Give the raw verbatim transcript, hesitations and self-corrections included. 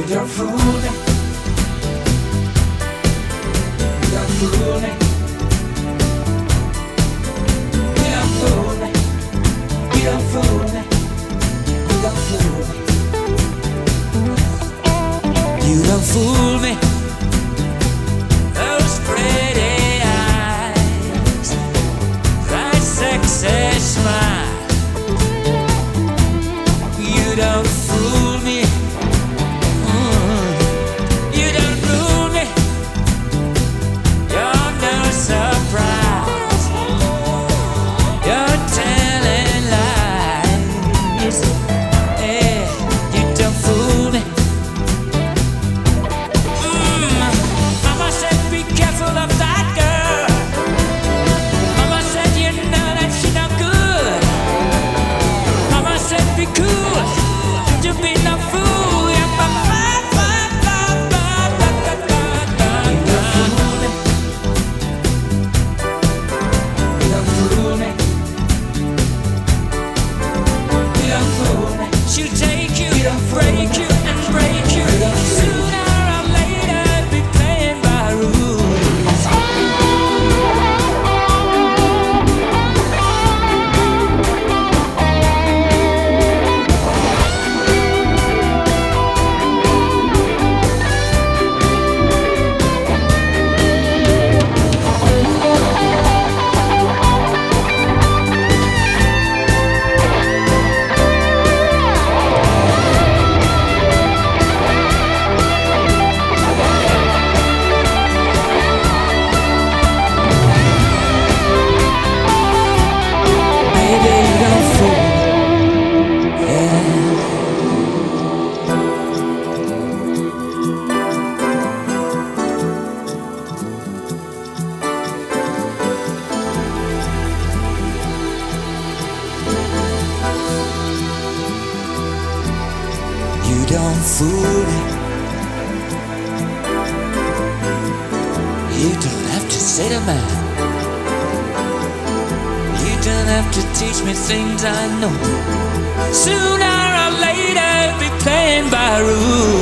don't fool me. You don't fool me. You don't fool me. You don't fool me. You don't fool me. You don't fool me. Those pretty eyes, that sexy smile. You don't fool me. Mm. You don't fool me. You're no surprise. You're telling lies. Hey, you don't fool me. Mm. Mama said be careful of that girl. Mama said you know that she no good. Mama said be cool. You be no fool. Yeah, ba, ba, ba, ba, ba, ba, ba, ba, ba. You don't fool me. You don't fool me. She'll take you, break you, and break you. Sooner or later, be playing by rules. Baby, you don't fool me. Yeah. You don't fool me. You don't have to say the man. You don't have to teach me things I know. Sooner or later, be playing by rules.